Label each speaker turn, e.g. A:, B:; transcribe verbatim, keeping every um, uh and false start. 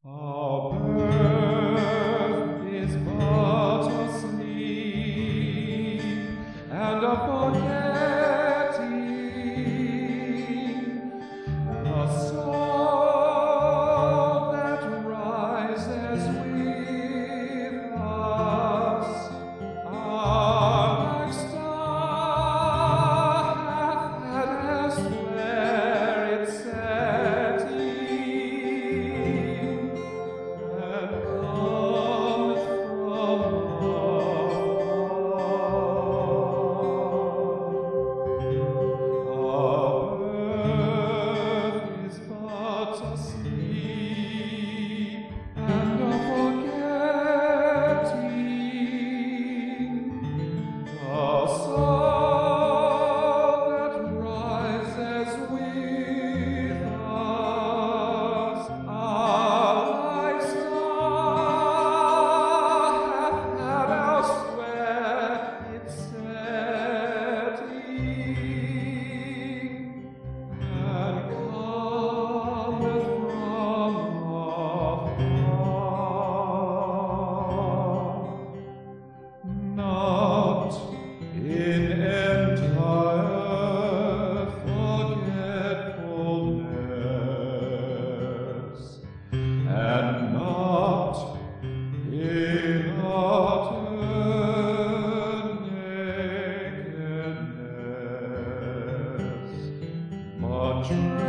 A: Our birth is but a sleep and a forgetting, a soul that rises with us. Our like star hath had elsewhere its setting, and cometh from afar. Our birth is but a sleep and a forgetting, a soul that rises with us. Our like star hath had elsewhere its setting, and cometh from afar. Not in entire forgetfulness, and not in utter nakedness, but